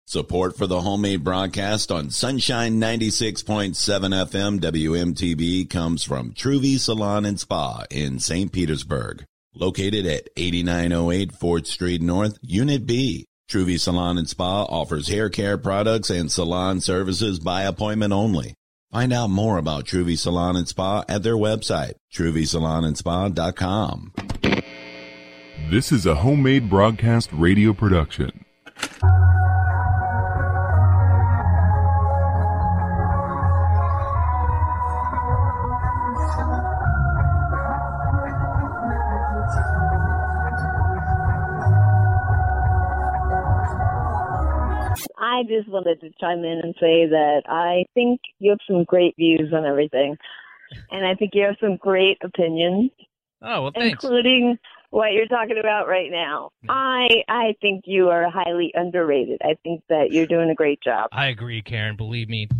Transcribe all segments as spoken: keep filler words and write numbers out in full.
Support for the homemade broadcast on Sunshine ninety-six point seven F M W M T V comes from Truvy Salon and Spa in Saint Petersburg. Located at eighty-nine oh eight fourth Street North, Unit B. Truvy Salon and Spa offers hair care products and salon services by appointment only. Find out more about Truvy Salon and Spa at their website, truvy salon and spa dot com. This is a homemade broadcast radio production. I just wanted to chime in and say that I think you have some great views on everything. And I think you have some great opinions. Oh, well, thanks. Including what you're talking about right now. Yeah. I I think you are highly underrated. I think that you're doing a great job. I agree, Karen. Believe me.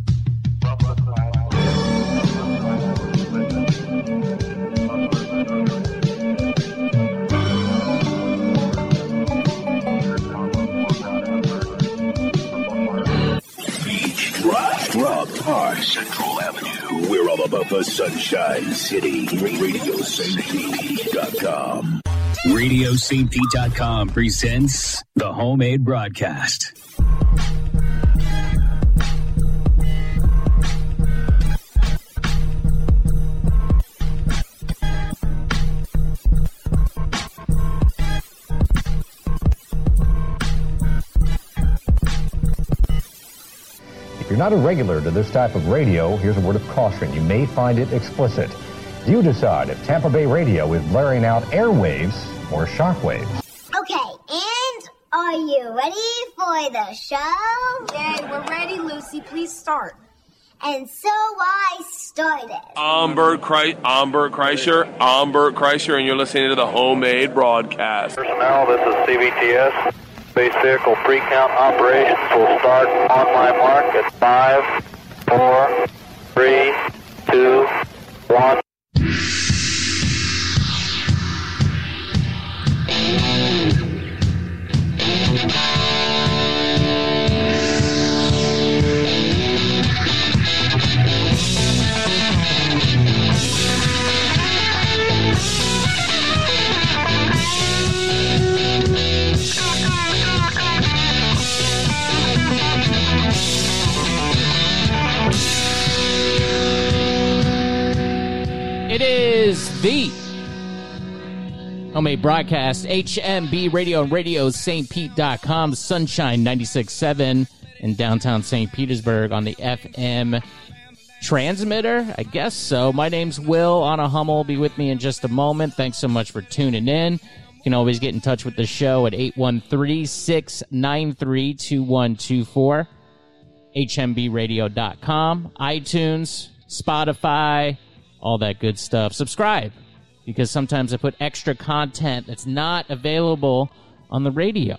Rock Park, Central Avenue. We're all about the Sunshine City. Radio Saint Pete dot com. Radio Saint Pete dot com presents the homemade broadcast. If you're not a regular to this type of radio, here's a word of caution. You may find it explicit. You decide if Tampa Bay radio is blaring out airwaves or shockwaves. Okay, and are you ready for the show? Yay, we're ready, Lucy. Please start. And so I started. I'm Bert, Kreis- I'm Bert Kreischer. I'm Bert Kreischer, and you're listening to the homemade broadcast. Personnel, this is C B T S. Space vehicle pre-count operations will start on my mark at five, four, three, two, one. It is the homemade broadcast, H M B Radio and Radio Saint Pete dot com, Sunshine ninety-six point seven in downtown Saint Petersburg on the F M transmitter. I guess so. My name's Will. Anna Hummel will be with me in just a moment. Thanks so much for tuning in. You can always get in touch with the show at eight one three, six nine three, two one two four, H M B Radio dot com, iTunes, Spotify, all that good stuff. Subscribe, because sometimes I put extra content that's not available on the radio.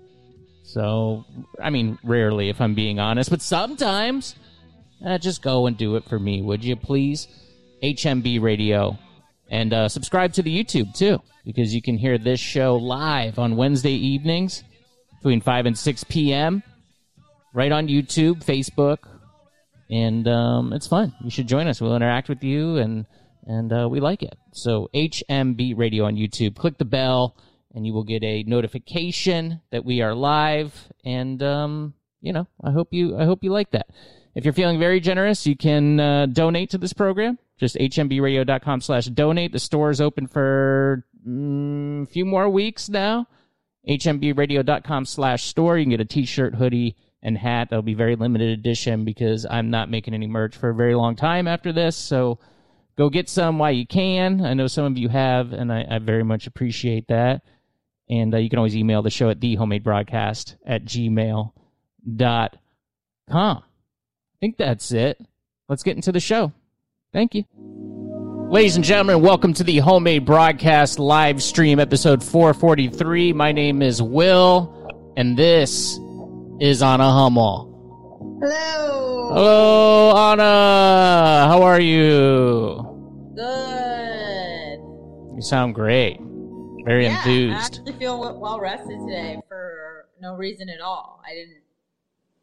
So, I mean, rarely, if I'm being honest, but sometimes, eh, just go and do it for me, would you please? H M B Radio. And uh, subscribe to the YouTube, too, because you can hear this show live on Wednesday evenings between five and six p.m. right on YouTube, Facebook. And um, it's fun. You should join us. We'll interact with you, and and uh, we like it. So H M B Radio on YouTube. Click the bell, and you will get a notification that we are live. And um, you know, I hope you I hope you like that. If you're feeling very generous, you can uh, donate to this program. Just H M B Radio dot com slash donate. The store is open for mm, a few more weeks now. H M B Radio dot com slash store. You can get a T-shirt, hoodie, and hat. That'll be very limited edition because I'm not making any merch for a very long time after this. So go get some while you can. I know some of you have, and I, I very much appreciate that. And uh, you can always email the show at the homemade broadcast at gmail dot com. I think that's it. Let's get into the show. Thank you. Ladies and gentlemen, welcome to the Homemade Broadcast live stream, episode four forty-three. My name is Will, and this is Anna Hummel. Hello. Hello, Anna. How are you? Good. You sound great. Very yeah, enthused. I actually feel well rested today for no reason at all. I didn't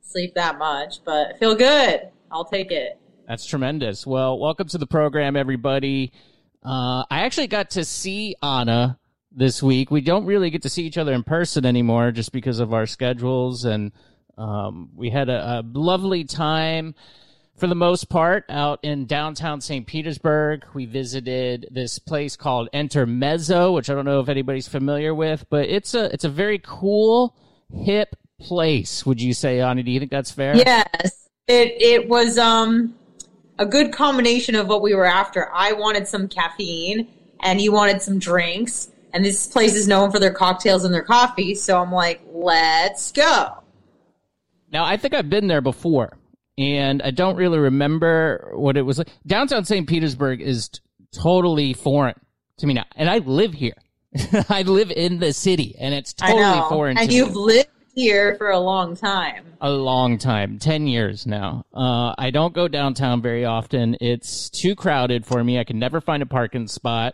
sleep that much, but I feel good. I'll take it. That's tremendous. Well, welcome to the program, everybody. Uh, I actually got to see Anna this week. We don't really get to see each other in person anymore just because of our schedules, and um, we had a, a lovely time for the most part out in downtown Saint Petersburg. We visited this place called Intermezzo, which I don't know if anybody's familiar with, but it's a it's a very cool, hip place. Would you say, Anna? Do you think that's fair? Yes, it it was um a good combination of what we were after. I wanted some caffeine, and you wanted some drinks. And this place is known for their cocktails and their coffee, so I'm like, let's go. Now, I think I've been there before, and I don't really remember what it was like. Downtown Saint Petersburg is t- totally foreign to me now, and I live here. I live in the city, and it's totally I know. foreign and to me. And you've lived here for a long time. A long time, ten years now. Uh, I don't go downtown very often. It's too crowded for me. I can never find a parking spot.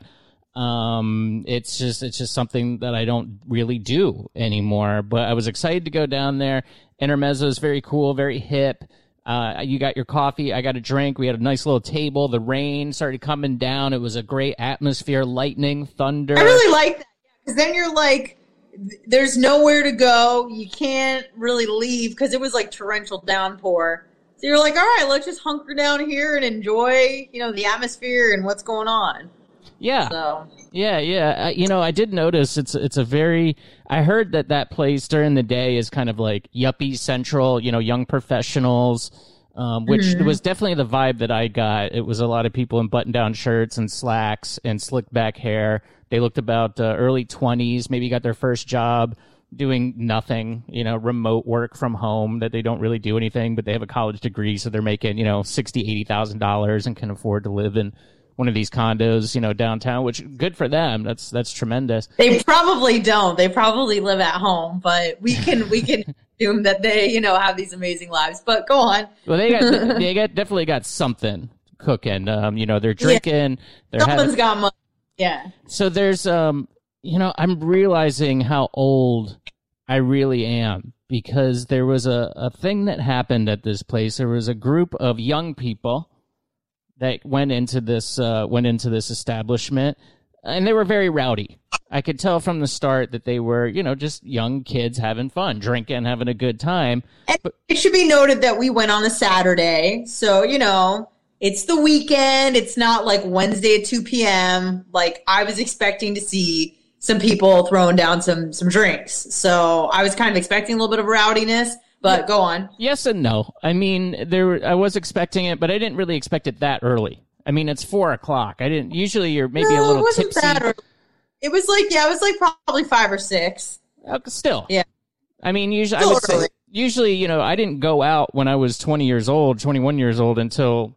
Um, it's just, it's just something that I don't really do anymore, but I was excited to go down there. Intermezzo is very cool, very hip. Uh, you got your coffee. I got a drink. We had a nice little table. The rain started coming down. It was a great atmosphere, lightning, thunder. I really like that. Because then you're like, there's nowhere to go. You can't really leave because it was like torrential downpour. So you're like, all right, let's just hunker down here and enjoy, you know, the atmosphere and what's going on. Yeah, so. yeah, yeah. Uh, you know, I did notice it's it's a very. I heard that that place during the day is kind of like yuppie central. You know, young professionals, um, which mm-hmm. was definitely the vibe that I got. It was a lot of people in button-down shirts and slacks and slick back hair. They looked about uh, early twenties. Maybe got their first job doing nothing. You know, remote work from home that they don't really do anything, but they have a college degree, so they're making you know sixty, eighty thousand dollars and can afford to live in one of these condos, you know, downtown, which good for them. That's that's tremendous. They probably don't. They probably live at home, but we can we can assume that they, you know, have these amazing lives. But go on. Well, they got they got definitely got something cooking. Um, you know, they're drinking. Yeah. They're Someone's having, got money. Yeah. So there's um, you know, I'm realizing how old I really am because there was a, a thing that happened at this place. There was a group of young people that went into this uh, went into this establishment, and they were very rowdy. I could tell from the start that they were, you know, just young kids having fun, drinking, having a good time. And but- it should be noted that we went on a Saturday, so, you know, it's the weekend. It's not like Wednesday at two p.m. Like, I was expecting to see some people throwing down some some drinks. So I was kind of expecting a little bit of rowdiness. But go on. Yes and no. I mean, there. I was expecting it, but I didn't really expect it that early. I mean, it's four o'clock. I didn't. Usually, you're maybe no, a little it wasn't tipsy. That early. It was like, yeah, it was like probably five or six. Uh, still, yeah. I mean, usually, Still I would early. say, usually, you know, I didn't go out when I was twenty years old, twenty-one years old until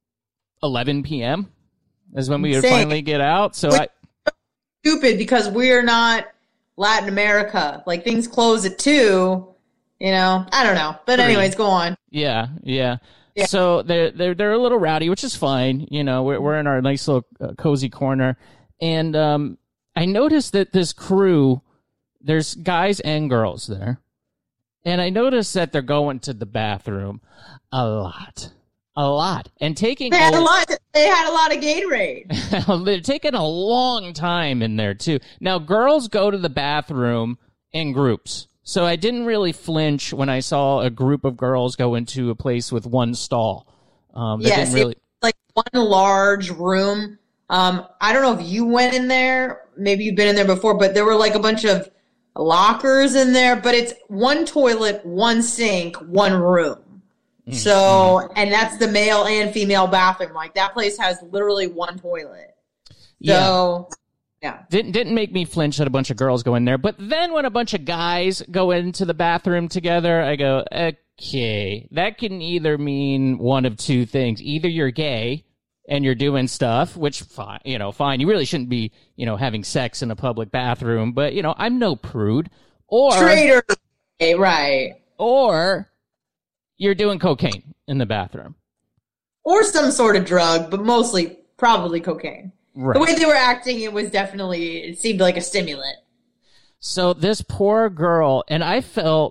eleven p.m. is when we would Same. finally get out. So Which I stupid because we're not Latin America. Like, things close at two. You know, I don't know. But anyways, go on. Yeah, yeah. Yeah. So they're, they're, they're a little rowdy, which is fine. You know, we're, we're in our nice little uh, cozy corner. And um, I noticed that this crew, there's guys and girls there. And I noticed that they're going to the bathroom a lot. A lot. And taking They had a, a lot. They had a lot of Gatorade. they're taking a long time in there, too. Now, girls go to the bathroom in groups. So I didn't really flinch when I saw a group of girls go into a place with one stall. Um, they yes, didn't really... like one large room. Um, I don't know if you went in there. Maybe you've been in there before, but there were like a bunch of lockers in there. But it's one toilet, one sink, one room. Mm-hmm. So, and that's the male and female bathroom. Like, that place has literally one toilet. So... Yeah. Yeah. Didn't didn't make me flinch that a bunch of girls go in there. But then when a bunch of guys go into the bathroom together, I go, okay, that can either mean one of two things. Either you're gay and you're doing stuff, which, fine, you know, fine. You really shouldn't be, you know, having sex in a public bathroom. But, you know, I'm no prude. Or Traitor. Right. Or you're doing cocaine in the bathroom. Or some sort of drug, but mostly probably cocaine. Right. The way they were acting, it was definitely, it seemed like a stimulant. So this poor girl, and I felt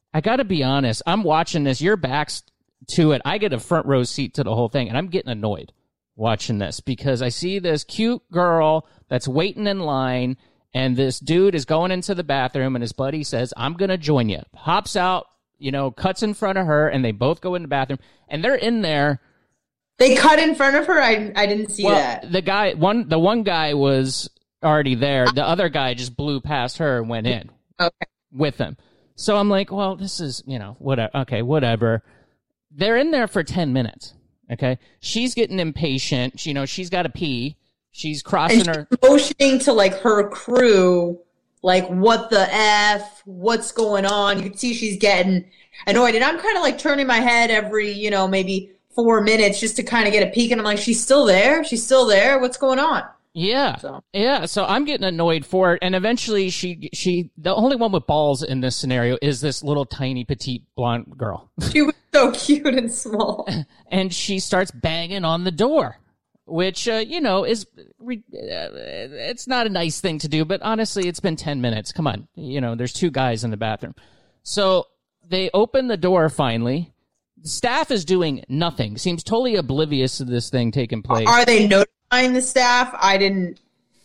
I got to be honest. I'm watching this. Your back's to it. I get a front row seat to the whole thing, and I'm getting annoyed watching this because I see this cute girl that's waiting in line, and this dude is going into the bathroom, and his buddy says, I'm going to join you. Hops out, you know, cuts in front of her, and they both go in the bathroom, and they're in there. They cut in front of her? I I didn't see well, that. The guy, one, the one guy was already there. The other guy just blew past her and went in okay. with him. So I'm like, well, this is, you know, whatever. Okay, whatever. They're in there for ten minutes, okay? She's getting impatient. She, you know, she's got to pee. She's crossing and her. She's motioning to, like, her crew, like, what the F? What's going on? You can see she's getting annoyed. And I'm kind of, like, turning my head every, you know, maybe four minutes just to kind of get a peek. And I'm like, she's still there? She's still there? What's going on? Yeah, so. yeah. So I'm getting annoyed for it, and eventually, she, she, the only one with balls in this scenario is this little tiny petite blonde girl. She was so cute and small, and she starts banging on the door, which uh, you know is re- uh, it's not a nice thing to do, but honestly, it's been ten minutes. Come on, you know, there's two guys in the bathroom, so they open the door finally. The staff is doing nothing. Seems totally oblivious to this thing taking place. Are they notifying the staff? I didn't.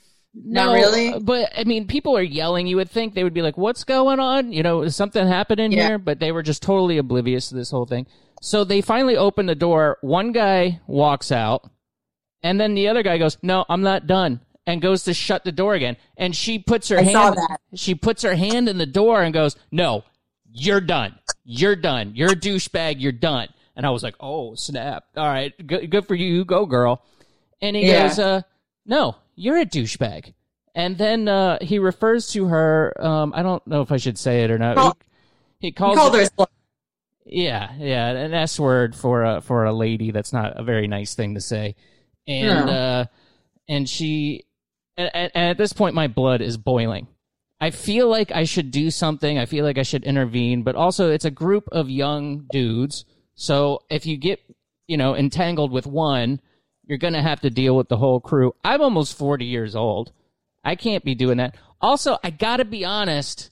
No, Not really. But I mean, people are yelling. You would think they would be like, "What's going on? You know, is something happening yeah. here?" But they were just totally oblivious to this whole thing. So they finally open the door. One guy walks out, and then the other guy goes, "No, I'm not done," and goes to shut the door again. And she puts her I hand. saw that. She puts her hand in the door and goes, "No, you're done. You're done. You're a douchebag. You're done." And I was like, "Oh snap! All right, good, good for you. Go, girl." And he yeah. goes, "Uh, no, you're a douchebag." And then uh, he refers to her. Um, I don't know if I should say it or not. Call, he, he calls he called her. her Yeah, yeah, an S word for a for a lady. That's not a very nice thing to say. And no. uh, and she, and, and at this point, my blood is boiling. I feel like I should do something. I feel like I should intervene. But also, it's a group of young dudes. So if you get, you know, entangled with one, you're going to have to deal with the whole crew. I'm almost forty years old. I can't be doing that. Also, I got to be honest.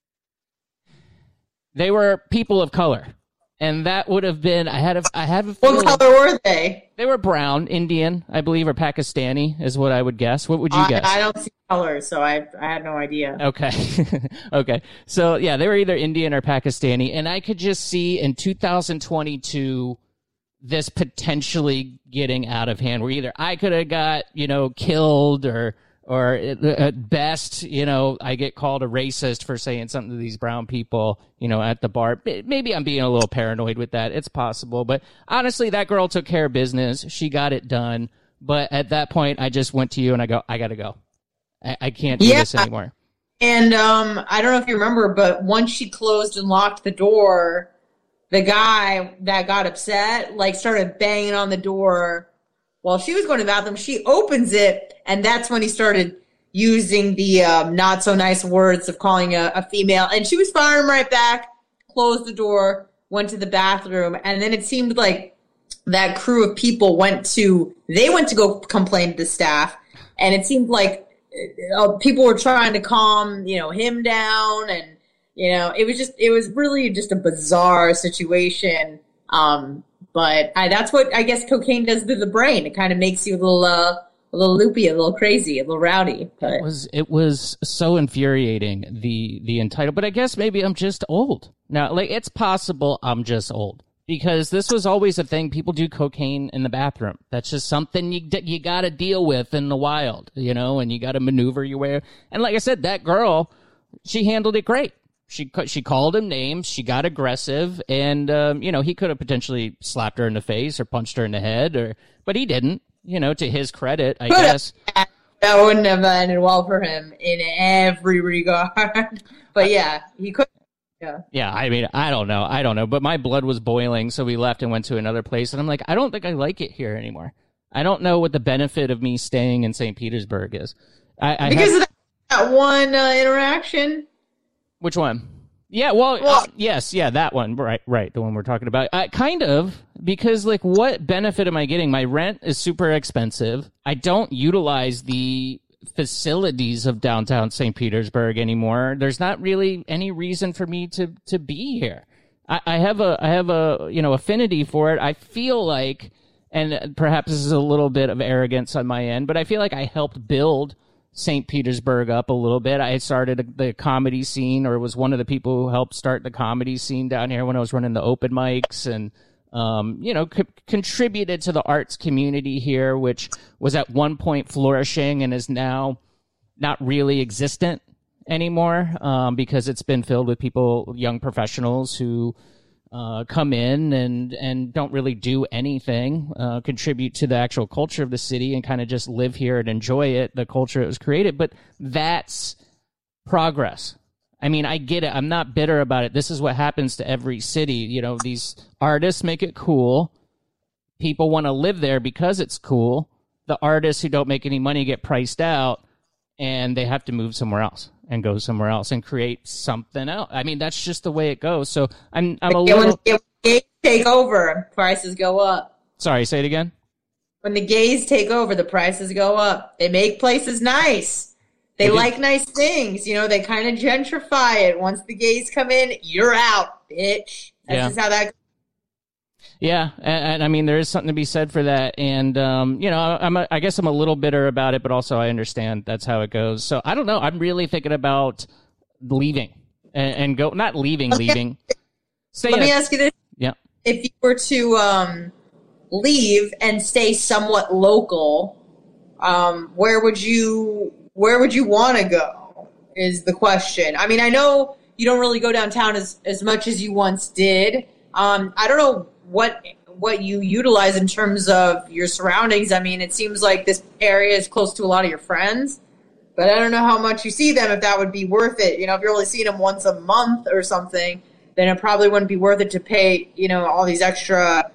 They were people of color. And that would have been, I had a, I have a feeling. What color were they? They were brown, Indian, I believe, or Pakistani is what I would guess. What would you I, guess? I don't see color, so I I had no idea. Okay. Okay. So, yeah, they were either Indian or Pakistani. And I could just see in two thousand twenty-two this potentially getting out of hand, where either I could have got, you know, killed or, or at best, you know, I get called a racist for saying something to these brown people, you know, at the bar. Maybe I'm being a little paranoid with that. It's possible. But honestly, that girl took care of business. She got it done. But at that point, I just went to you and I go, I got to go. I, I can't do yeah. this anymore. And um, I don't know if you remember, but once she closed and locked the door, the guy that got upset, like, started banging on the door while she was going to the bathroom. She opens it, and that's when he started using the um, not so nice words of calling a, a female. And she was firing right back, closed the door, went to the bathroom. And then it seemed like that crew of people went to, they went to go complain to the staff. And it seemed like uh, people were trying to calm, you know, him down. And, you know, it was just, it was really just a bizarre situation. Um, But I, that's what I guess cocaine does to the brain. It kind of makes you a little, uh, a little loopy, a little crazy, a little rowdy. But. It was it was so infuriating, the the entitled. But I guess maybe I'm just old now. Like, it's possible I'm just old, because this was always a thing. People do cocaine in the bathroom. That's just something you you got to deal with in the wild, you know. And you got to maneuver your way. And like I said, that girl, she handled it great. She she called him names. She got aggressive, and um, you know, he could have potentially slapped her in the face or punched her in the head, or but he didn't. You know, to his credit, I could guess have. That wouldn't have ended well for him in every regard. But yeah, he could. Yeah. Yeah, I mean, I don't know, I don't know, but my blood was boiling, so we left and went to another place, and I'm like, I don't think I like it here anymore. I don't know what the benefit of me staying in Saint Petersburg is. I, I because have... of that one uh, interaction. Which one? Yeah, well, well uh, yes, yeah, that one, right, right, the one we're talking about. Uh, kind of, because, like, what benefit am I getting? My rent is super expensive. I don't utilize the facilities of downtown Saint Petersburg anymore, there's not really any reason for me to, to be here. I, I have a, I have a, you know, affinity for it. I feel like, and perhaps this is a little bit of arrogance on my end, but I feel like I helped build Saint Petersburg up a little bit. I started the comedy scene, or was one of the people who helped start the comedy scene down here when I was running the open mics, and um, you know, co- contributed to the arts community here, which was at one point flourishing and is now not really existent anymore, um, because it's been filled with people, young professionals who Uh, come in and, and don't really do anything, uh, contribute to the actual culture of the city and kind of just live here and enjoy it, the culture that was created. But that's progress. I mean, I get it. I'm not bitter about it. This is what happens to every city. You know, these artists make it cool. People want to live there because it's cool. The artists who don't make any money get priced out, and they have to move somewhere else and go somewhere else and create something else. I mean, that's just the way it goes. So I'm I'm a yeah, little... When the gays take over, prices go up. Sorry, say it again? When the gays take over, the prices go up. They make places nice. They They do. like nice things. You know, they kind of gentrify it. Once the gays come in, you're out, bitch. That's Yeah. just how that goes. Yeah, and, and I mean, there is something to be said for that. And, um, you know, I'm a, I guess I'm a little bitter about it, but also I understand that's how it goes. So I don't know. I'm really thinking about leaving and, and go, not leaving, Okay. leaving. Stay Let in me a- ask you this. Yeah. If you were to um, leave and stay somewhat local, um, where would you where would you want to go is the question. I mean, I know you don't really go downtown as, as much as you once did. Um, I don't know what what you utilize in terms of your surroundings. I mean, it seems like this area is close to a lot of your friends, but I don't know how much you see them, if that would be worth it. You know, if you're only seeing them once a month or something, then it probably wouldn't be worth it to pay, you know, all these extra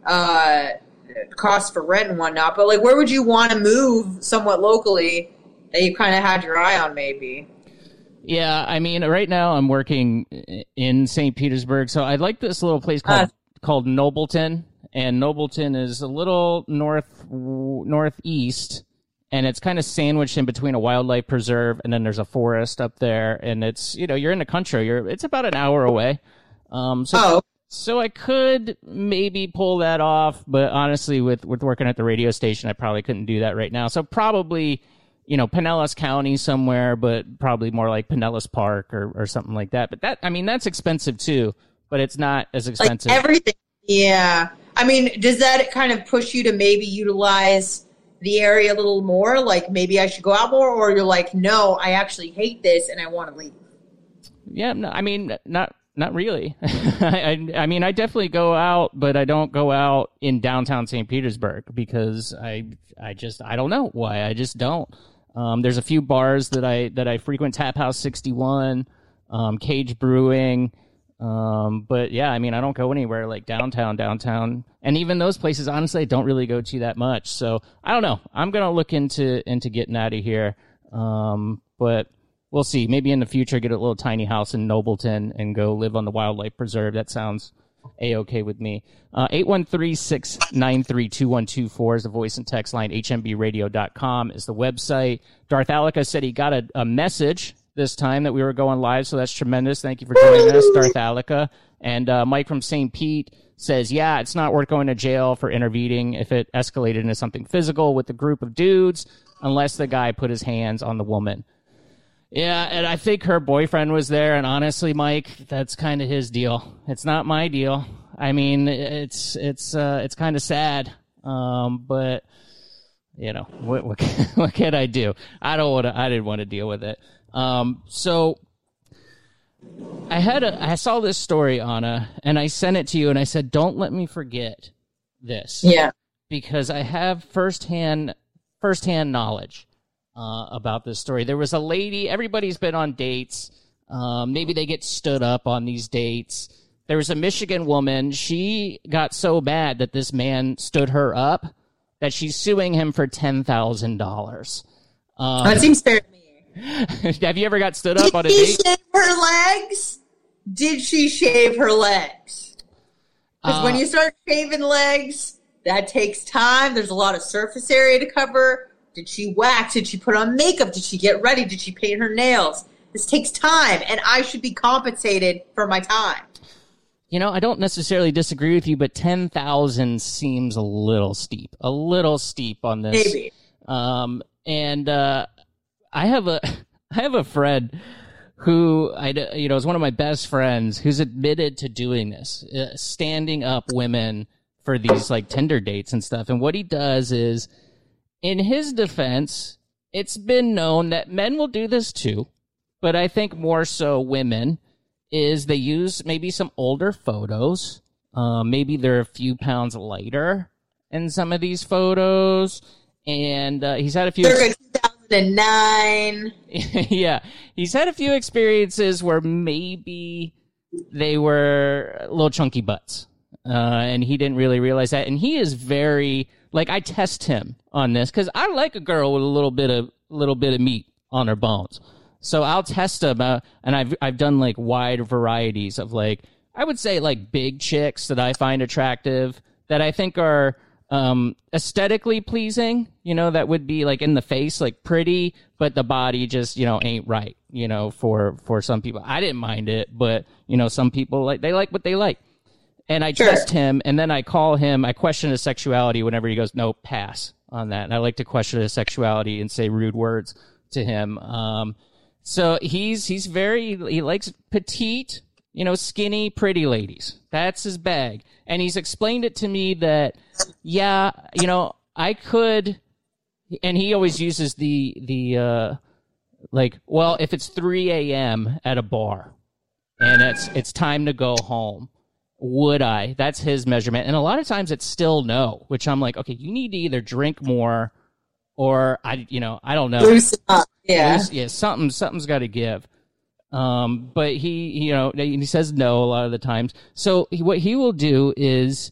uh, costs for rent and whatnot. But, like, where would you want to move somewhat locally that you kind of had your eye on maybe? Yeah, I mean, right now I'm working in Saint Petersburg, so I like this little place called Uh, called Nobleton, and Nobleton is a little north northeast, and it's kind of sandwiched in between a wildlife preserve, and then there's a forest up there, and it's, you know, you're in the country. You're it's about an hour away. Um, so Oh. so I could maybe pull that off, but honestly, with with working at the radio station, I probably couldn't do that right now. So probably, you know, Pinellas County somewhere, but probably more like Pinellas Park or, or something like that. But that, I mean, that's expensive too, but it's not as expensive. Like everything. Yeah. I mean, does that kind of push you to maybe utilize the area a little more? Like maybe I should go out more, or you're like, no, I actually hate this and I want to leave. Yeah, no, I mean, not not really. I, I, I mean, I definitely go out, but I don't go out in downtown Saint Petersburg because I I just I don't know why. I just don't. Um, there's a few bars that I that I frequent: Tap House sixty-one, um, Cage Brewing. Um, but yeah, I mean, I don't go anywhere like downtown, downtown, and even those places, honestly, I don't really go to that much. So I don't know. I'm gonna look into into getting out of here. Um, but we'll see. Maybe in the future, get a little tiny house in Nobleton and go live on the wildlife preserve. That sounds A-okay with me. Uh, eight one three, six nine three, two one two four is the voice and text line. H M B radio dot com is the website. Darth Alica said he got a, a message this time that we were going live, so that's tremendous. Thank you for joining us, Darth Alica. And uh, Mike from Saint Pete says, yeah, it's not worth going to jail for intervening if it escalated into something physical with a group of dudes, unless the guy put his hands on the woman. Yeah, and I think her boyfriend was there, and honestly, Mike, that's kind of his deal. It's not my deal. I mean, it's it's uh, it's kind of sad, um, but you know, what what, what can I do? I don't want to. I didn't want to deal with it. Um, so I had a I saw this story, Anna, and I sent it to you, and I said, don't let me forget this. Yeah, because I have firsthand firsthand knowledge. Uh, about this story. There was a lady, everybody's been on dates. Um, maybe they get stood up on these dates. There was a Michigan woman. She got so bad that this man stood her up that she's suing him for ten thousand dollars. Um, that seems fair to me. Have you ever got stood up Did on a she date? shave her legs? Did she shave her legs? Because Uh, when you start shaving legs, that takes time. There's a lot of surface area to cover. Did she wax? Did she put on makeup? Did she get ready? Did she paint her nails? This takes time, and I should be compensated for my time. You know, I don't necessarily disagree with you, but ten thousand seems a little steep, a little steep on this. Maybe. Um, and uh, I have a, I have a friend who I, you know, is one of my best friends who's admitted to doing this, uh, standing up women for these like Tinder dates and stuff. And what he does is, in his defense, it's been known that men will do this too, but I think more so women. Is they use maybe some older photos. Uh, maybe they're a few pounds lighter in some of these photos. And uh, he's had a few... Circa two thousand nine. Yeah. He's had a few experiences where maybe they were little chunky butts. Uh, and he didn't really realize that. And he is very... Like, I test him on this because I like a girl with a little bit of little bit of meat on her bones. So I'll test them, uh, and I've I've done like wide varieties of like I would say like big chicks that I find attractive that I think are um, aesthetically pleasing. You know, that would be like in the face, like pretty, but the body just you know ain't right. You know, for for some people, I didn't mind it, but you know, some people like they like what they like. And I Sure. test him, and then I call him. I question his sexuality whenever he goes, no, pass on that. And I like to question his sexuality and say rude words to him. Um, So he's he's very he likes petite, you know, skinny, pretty ladies. That's his bag. And he's explained it to me that yeah, you know, I could and he always uses the the uh like, well, if it's three a.m. at a bar and it's it's time to go home, would I? That's his measurement. And a lot of times it's still no, which I'm like, okay, you need to either drink more or I you know, I don't know. Loosen up. Yeah. Yeah, something, something's got to give. Um, but he, you know, he says no a lot of the times. So he, what he will do is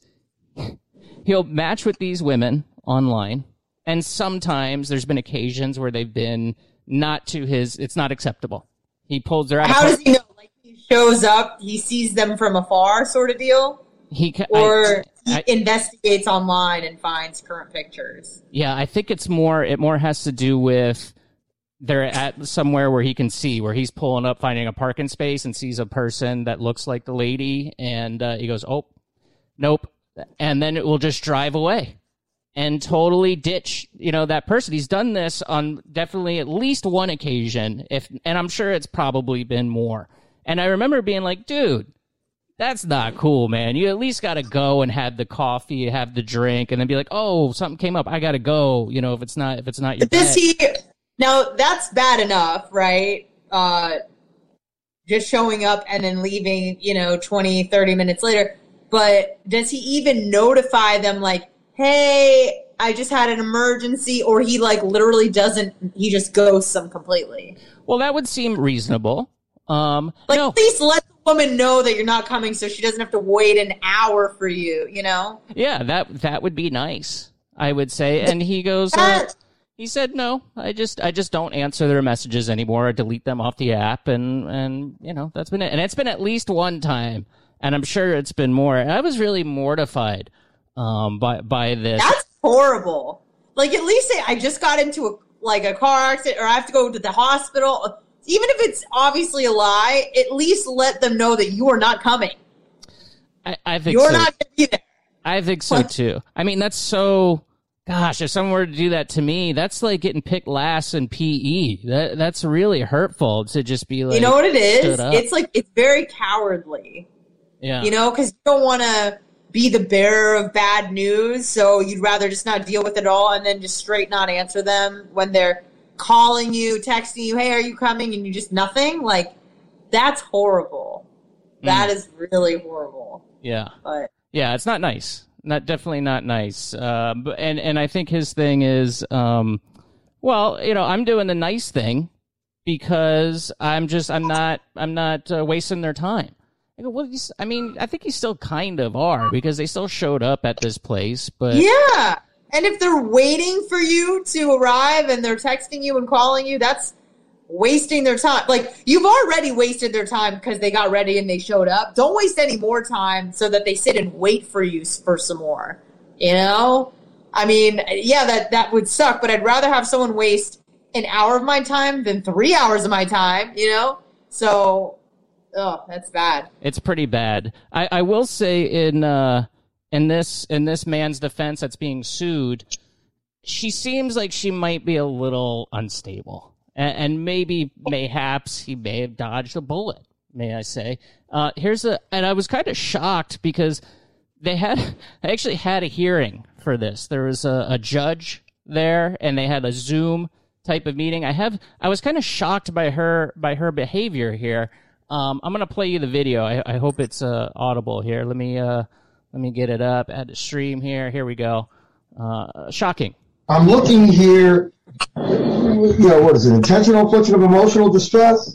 he'll match with these women online. And sometimes there's been occasions where they've been not to his, it's not acceptable. He pulls their out. How does he know? Like he shows up, he sees them from afar sort of deal? He Or I, he I, investigates online and finds current pictures? Yeah, I think it's more, it more has to do with they're at somewhere where he can see, where he's pulling up, finding a parking space and sees a person that looks like the lady. And uh, he goes, oh, nope. And then it will just drive away and totally ditch, you know, that person. He's done this on definitely at least one occasion. If, and I'm sure it's probably been more. And I remember being like, dude, that's not cool, man. You at least got to go and have the coffee, have the drink, and then be like, oh, something came up. I got to go. You know, if it's not, if it's not your Does bed. he... Now, that's bad enough, right? Uh, just showing up and then leaving, you know, twenty, thirty minutes later. But does he even notify them like, hey, I just had an emergency? Or he, like, literally doesn't, he just ghosts them completely? Well, that would seem reasonable. Um, like, no. at least let the woman know that you're not coming so she doesn't have to wait an hour for you, you know? Yeah, that that would be nice, I would say. And he goes... Uh, He said, no, I just I just don't answer their messages anymore. I delete them off the app, and, and you know, that's been it. And it's been at least one time, and I'm sure it's been more. And I was really mortified um, by by this. That's horrible. Like, at least say, I just got into, a like, a car accident, or I have to go to the hospital. Even if it's obviously a lie, at least let them know that you are not coming. I, I think You're so. not going to be there. I think so, too. I mean, that's so... Gosh, if someone were to do that to me, that's like getting picked last in P E. That that's really hurtful to just be like, you know what it is? stood up. It's like, it's very cowardly. Yeah. You know, because you don't want to be the bearer of bad news, so you'd rather just not deal with it all and then just straight not answer them when they're calling you, texting you, hey, are you coming? And you just nothing. Like, that's horrible. Mm. That is really horrible. Yeah. But yeah, it's not nice. Not definitely not nice. Uh, but, and and I think his thing is, um, well, you know, I'm doing the nice thing because I'm just I'm not I'm not uh, wasting their time. I go, well, he's, I mean, I think you still kind of are because they still showed up at this place, but yeah. And if they're waiting for you to arrive and they're texting you and calling you, that's wasting their time. Like, you've already wasted their time because they got ready and they showed up. Don't waste any more time so that they sit and wait for you for some more. You know? I mean, yeah, that, that would suck, but I'd rather have someone waste an hour of my time than three hours of my time, you know? So, oh, that's bad. It's pretty bad. I, I will say in uh, in this in this man's defense that's being sued, she seems like she might be a little unstable. And, and maybe, mayhaps, he may have dodged a bullet, may I say. Uh, here's a, and I was kind of shocked because they had, they actually had a hearing for this. There was a, a judge there, and they had a Zoom type of meeting. I have, I was kind of shocked by her, by her behavior here. Um, I'm gonna play you the video. I, I hope it's uh, audible here. Let me, uh, let me get it up. Add the stream here. Here we go. Uh, shocking. I'm looking here, you know, what is it, intentional infliction of emotional distress?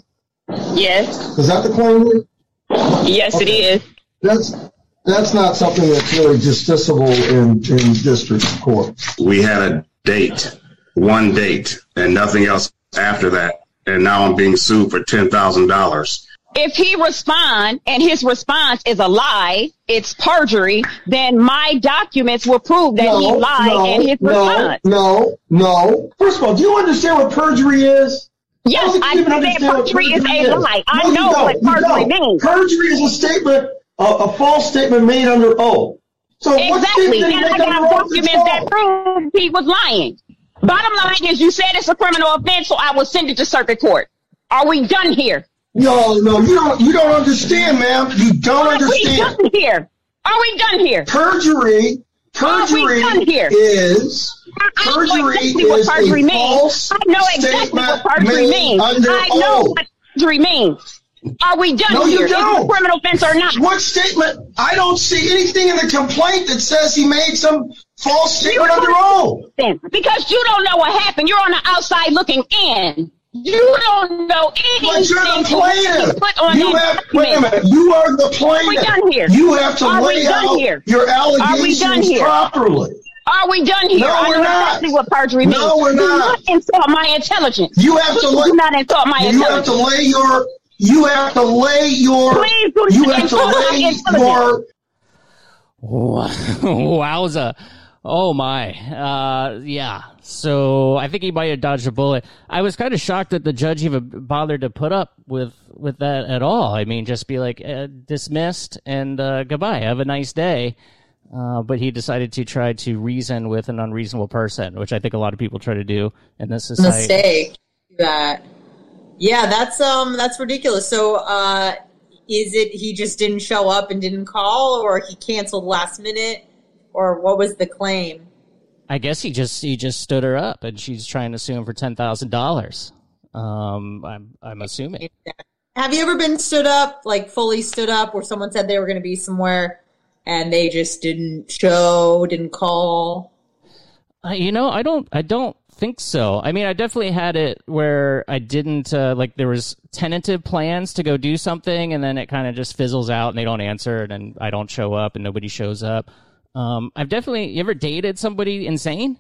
Yes. Is that the claim here? Yes, okay. It is. That's that's not something that's really justiciable in, in district court. We had a date, one date, and nothing else after that, and now I'm being sued for ten thousand dollars. If he responds and his response is a lie, it's perjury, then my documents will prove that no, he lied no, in his no, response. No, no. First of all, do you understand what perjury is? Yes, I understand perjury is a lie. I no, know what perjury means. Perjury is a statement, a, a false statement made under oath. So exactly, and I got documents that prove he was lying. Bottom line is, you said it's a criminal offense, so I will send it to circuit court. Are we done here? No, no, you don't. You don't understand, ma'am. You don't Are understand. Are we done here? Are we done here? Perjury. Perjury Are we done here? is. Perjury I know exactly is what perjury a means. false I know exactly what perjury means. I know oath. what perjury means. Are we done no, here? You don't. Is it a criminal offense or not? What statement? I don't see anything in the complaint that says he made some false statement under oath. Because you don't know what happened. You're on the outside looking in. You don't know anything. But you're the plaintiff. Put on you have, document. wait a minute. You are the plaintiff. Are we done here? You have to Are lay out here? your allegations Are we done here? properly. Are we done here? No, I we're know not. exactly what perjury means. No, we're Do not. not insult my intelligence. You have to lay. Do not insult my you intelligence. have to lay your. You have to lay your. Please do you not have to insult my lay intelligence. your. Wowza. Oh my. Uh, yeah. So I think he might have dodged a bullet. I was kind of shocked that the judge even bothered to put up with, with that at all. I mean, just be like, uh, dismissed and uh, goodbye. Have a nice day. Uh, but he decided to try to reason with an unreasonable person, which I think a lot of people try to do in this society. Mistake. That. Yeah, that's um, that's ridiculous. So, uh, is it he just didn't show up and didn't call, or he canceled last minute, or what was the claim? I guess he just he just stood her up, and she's trying to sue him for ten thousand dollars. Um, I'm I'm assuming. Have you ever been stood up, like fully stood up, where someone said they were going to be somewhere and they just didn't show, didn't call? Uh, you know, I don't I don't think so. I mean, I definitely had it where I didn't uh, like there was tentative plans to go do something, and then it kind of just fizzles out, and they don't answer, and then I don't show up, and nobody shows up. Um, I've definitely, you ever dated somebody insane?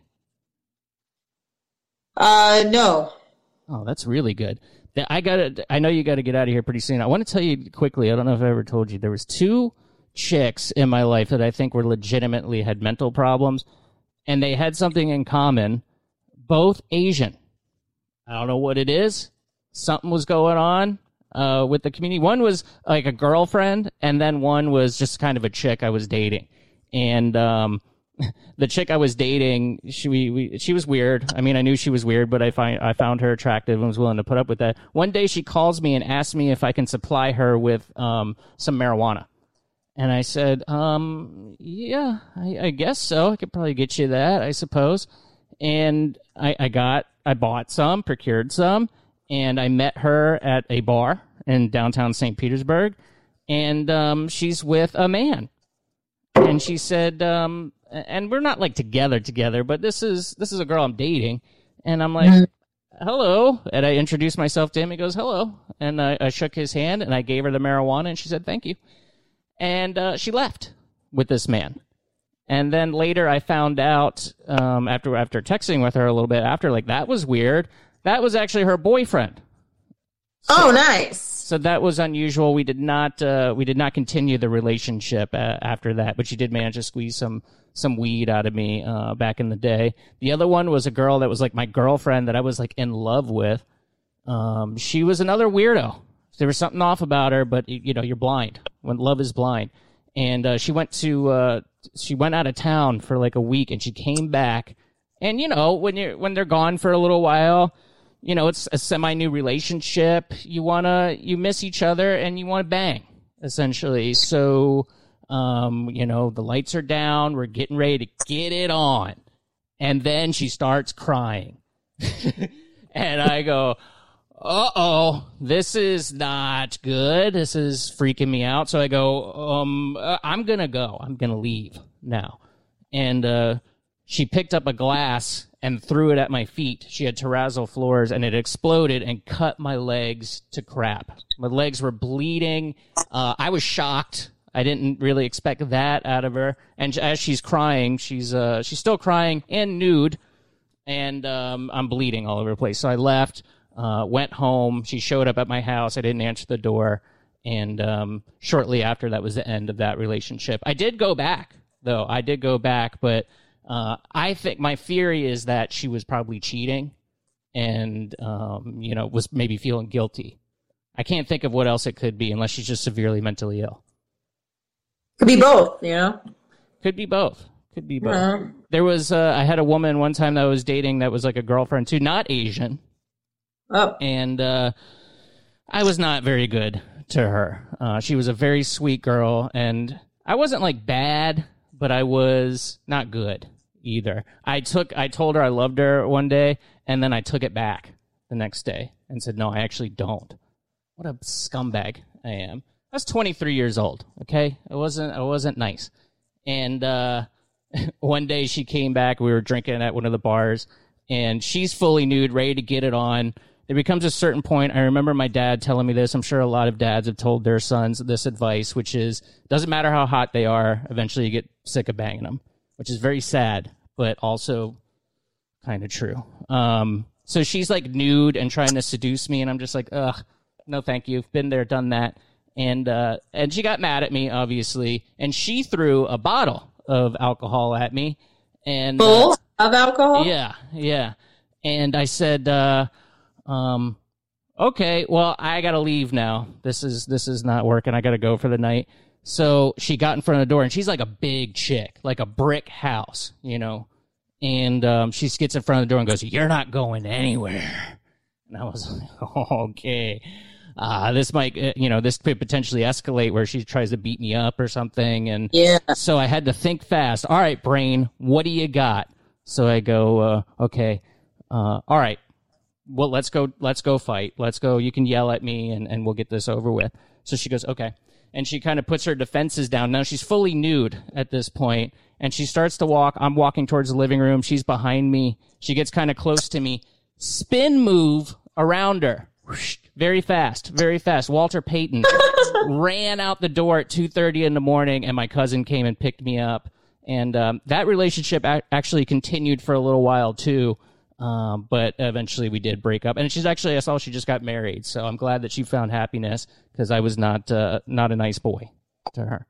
Uh, no. Oh, that's really good. I got I know you got to get out of here pretty soon. I want to tell you quickly. I don't know if I ever told you. There was two chicks in my life that I think were legitimately had mental problems, and they had something in common. Both Asian. I don't know what it is. Something was going on uh, with the community. One was like a girlfriend, and then one was just kind of a chick I was dating. And um, the chick I was dating, she we, we, she was weird. I mean, I knew she was weird, but I find I found her attractive and was willing to put up with that. One day, she calls me and asks me if I can supply her with um, some marijuana. And I said, um, yeah, I, I guess so. I could probably get you that, I suppose. And I, I got, I bought some, procured some, and I met her at a bar in downtown Saint Petersburg, and um, she's with a man. And she said, um, and we're not like together together, but this is this is a girl I'm dating. And I'm like, hello. And I introduced myself to him. He goes, hello. And I, I shook his hand, and I gave her the marijuana, and she said, thank you. And uh, she left with this man. And then later I found out, um, after after texting with her a little bit after, like, that was weird. That was actually her boyfriend. Oh, nice. So that was unusual. We did not uh, we did not continue the relationship uh, after that, but she did manage to squeeze some some weed out of me uh, back in the day. The other one was a girl that was like my girlfriend that I was like in love with. Um, she was another weirdo. There was something off about her, but you know, you're blind when love is blind. And uh, she went to uh, she went out of town for like a week, and she came back. And you know, when you're when they're gone for a little while, you know, it's a semi-new relationship. You wanna, you miss each other and you wanna bang, essentially. So, um, you know, the lights are down. We're getting ready to get it on. And then she starts crying. And I go, uh-oh, this is not good. This is freaking me out. So I go, um, I'm gonna go. I'm gonna leave now. And, uh, she picked up a glass and threw it at my feet. She had terrazzo floors, and it exploded and cut my legs to crap. My legs were bleeding. Uh, I was shocked. I didn't really expect that out of her. And as she's crying, she's uh, she's still crying and nude, and um, I'm bleeding all over the place. So I left, uh, went home. She showed up at my house. I didn't answer the door, and um, shortly after, that was the end of that relationship. I did go back, though. I did go back, but... Uh, I think my theory is that she was probably cheating and, um, you know, was maybe feeling guilty. I can't think of what else it could be unless she's just severely mentally ill. Could be both, you know? Could be both. Could be both. Uh-huh. There was, uh, I had a woman one time that I was dating that was like a girlfriend too, not Asian. Oh. And uh, I was not very good to her. Uh, she was a very sweet girl, and I wasn't like bad, but I was not good either. I took, I told her I loved her one day, and then I took it back the next day and said, no, I actually don't. What a scumbag I am. I was twenty-three years old. Okay. I wasn't, I wasn't nice. And, uh, one day she came back, we were drinking at one of the bars, and she's fully nude, ready to get it on. There becomes a certain point. I remember my dad telling me this. I'm sure a lot of dads have told their sons this advice, which is, doesn't matter how hot they are, eventually you get sick of banging them, which is very sad, but also kind of true. Um, so she's like nude and trying to seduce me, and I'm just like, ugh, no thank you. Been there, done that. And, uh, and she got mad at me, obviously, and she threw a bottle of alcohol at me. And Full uh, of alcohol? Yeah, yeah. And I said, uh, um, okay, well, I gotta leave now. This is, this is not working. I gotta go for the night. So she got in front of the door, and she's like a big chick, like a brick house, you know, and, um, she gets in front of the door and goes, you're not going anywhere. And I was like, oh, okay, uh, this might, you know, this could potentially escalate where she tries to beat me up or something. And yeah. So I had to think fast. All right, brain, what do you got? So I go, uh, okay, uh, all right. Well, let's go, let's go fight. Let's go. You can yell at me and, and we'll get this over with. So she goes, okay. And she kind of puts her defenses down. Now she's fully nude at this point, and she starts to walk. I'm walking towards the living room. She's behind me. She gets kind of close to me. Spin move around her. Very fast, very fast. Walter Payton ran out the door at two thirty in the morning, and my cousin came and picked me up. And um, that relationship a- actually continued for a little while, too. Um, but eventually we did break up, and she's actually, I saw she just got married. So I'm glad that she found happiness, because I was not, uh, not a nice boy to her.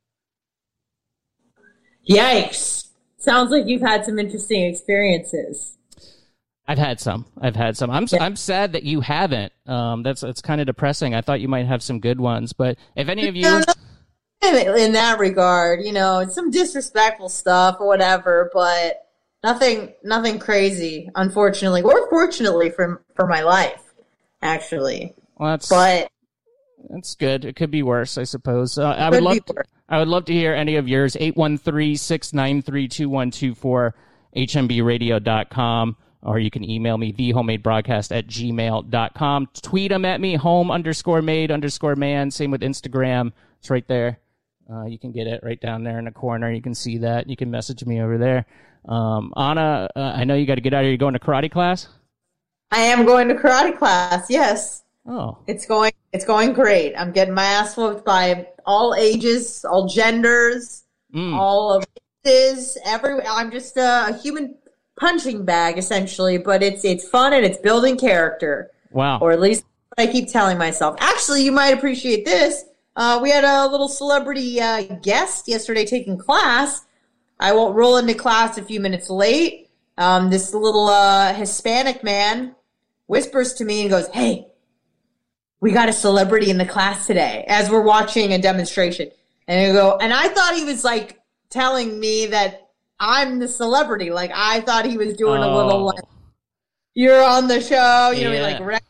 Yikes. Sounds like you've had some interesting experiences. I've had some, I've had some. I'm, Yeah. I'm sad that you haven't. Um, that's, it's kind of depressing. I thought you might have some good ones, but if any of you, In, in that regard, you know, it's some disrespectful stuff or whatever, but Nothing, nothing crazy, unfortunately, or fortunately for for my life, actually. well, that's, But that's good. It could be worse, I suppose. Uh, I would Could love, be to, worse. I would love to hear any of yours. eight one three, six nine three, two one two four, H M B radio dot com, or you can email me, the homemade broadcast at gmail dot com. Tweet them at me, home underscore made underscore man. Same with Instagram. It's right there. Uh, you can get it right down there in the corner. You can see that. You can message me over there. Um, Anna, uh, I know you got to get out of here. You're going to karate class? I am going to karate class. Yes, Oh, it's going. It's going great. I'm getting my ass whooped by all ages, all genders, Mm. all of races. Every. I'm just a, a human punching bag, essentially. But it's it's fun and it's building character, wow. or at least what I keep telling myself. Actually, you might appreciate this. Uh, we had a little celebrity uh, guest yesterday taking class. I won't roll into class a few minutes late. Um, this little uh, Hispanic man whispers to me and goes, "Hey, we got a celebrity in the class today," as we're watching a demonstration. And I go, and I thought he was like telling me that I'm the celebrity. Like I thought he was doing oh. a little like, "You're on the show," you know, yeah. like.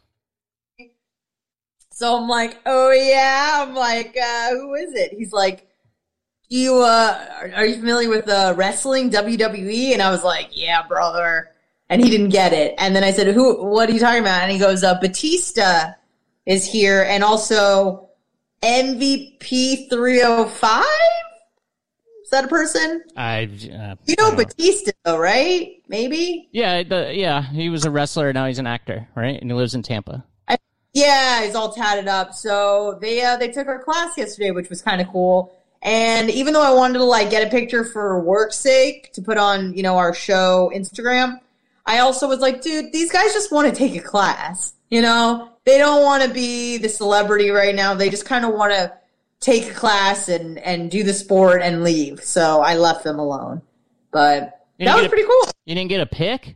So I'm like, "Oh yeah." I'm like, uh, "Who is it?" He's like, "Do you uh, are, are you familiar with uh, wrestling, W W E?" And I was like, "Yeah, brother." And he didn't get it. And then I said, "Who? What are you talking about?" And he goes, uh, "Batista is here, and also M V P three oh five. Is that a person? I uh, you know I Batista, though, right? Maybe. Yeah, the, yeah. He was a wrestler. Now he's an actor, right? And he lives in Tampa. I, yeah, he's all tatted up. So they uh, they took our class yesterday, which was kind of cool. And even though I wanted to like get a picture for work's sake to put on, you know, our show Instagram, I also was like, dude, these guys just want to take a class. You know, they don't want to be the celebrity right now. They just kind of want to take a class and, and do the sport and leave. So I left them alone. But that was a, pretty cool. You didn't get a pic?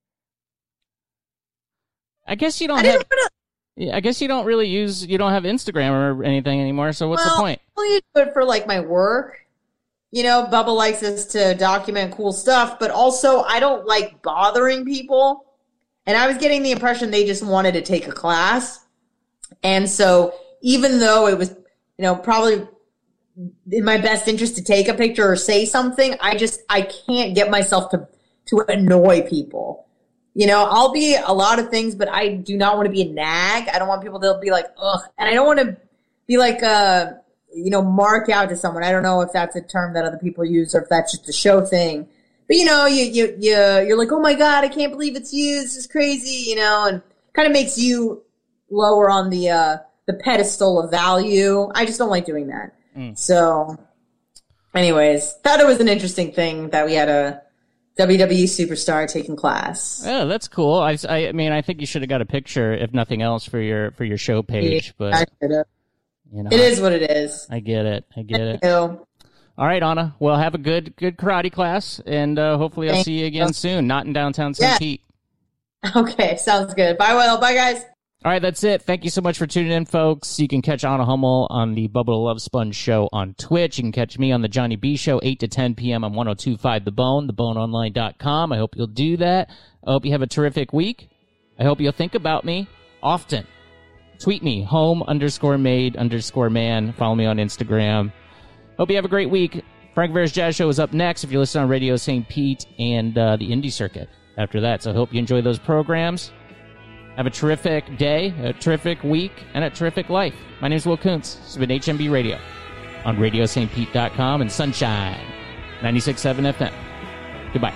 I guess you don't I have. Wanna, yeah, I guess you don't really use. You don't have Instagram or anything anymore. So what's well, the point? I only do it for like my work. You know, Bubba likes us to document cool stuff, but also I don't like bothering people. And I was getting the impression they just wanted to take a class. And so even though it was, you know, probably in my best interest to take a picture or say something, I just, I can't get myself to, to annoy people. You know, I'll be a lot of things, but I do not want to be a nag. I don't want people to be like, ugh. And I don't want to be like, uh, you know, mark out to someone. I don't know if that's a term that other people use or if that's just a show thing. But, you know, you, you, you, you're like, oh my God, I can't believe it's you. This is crazy, you know, and kind of makes you lower on the, uh, the pedestal of value. I just don't like doing that. Mm. So anyways, thought it was an interesting thing that we had a W W E superstar taking class. Oh, that's cool. I, I, I mean, I think you should have got a picture, if nothing else, for your, for your show page, yeah, but you know, it is what it is. I get it. I get Thank it. You. All right, Anna. Well, have a good good karate class, and uh, hopefully I'll Thank see you again you. soon. Not in downtown Saint Yeah. Pete. Okay, sounds good. Bye, Will. Bye, guys. All right, that's it. Thank you so much for tuning in, folks. You can catch Anna Hummel on the Bubba the Love Sponge Show on Twitch. You can catch me on the Johnny B Show, eight to ten p.m. on one oh two point five The Bone, the bone online dot com. I hope you'll do that. I hope you have a terrific week. I hope you'll think about me often. Tweet me, home underscore made underscore man. Follow me on Instagram. Hope you have a great week. Frank Vera's Jazz Show is up next if you listen on Radio Saint Pete and uh, the Indie Circuit after that. So I hope you enjoy those programs. Have a terrific day, a terrific week, and a terrific life. My name is Will Kuntz. This has been H M B Radio on radio saint pete dot com and Sunshine ninety-six point seven F M. Goodbye.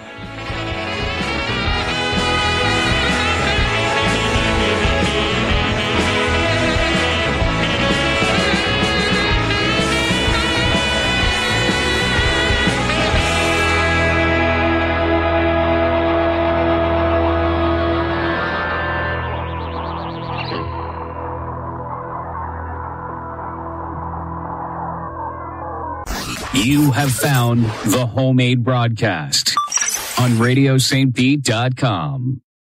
You have found the Homemade Broadcast on radio saint pete dot com.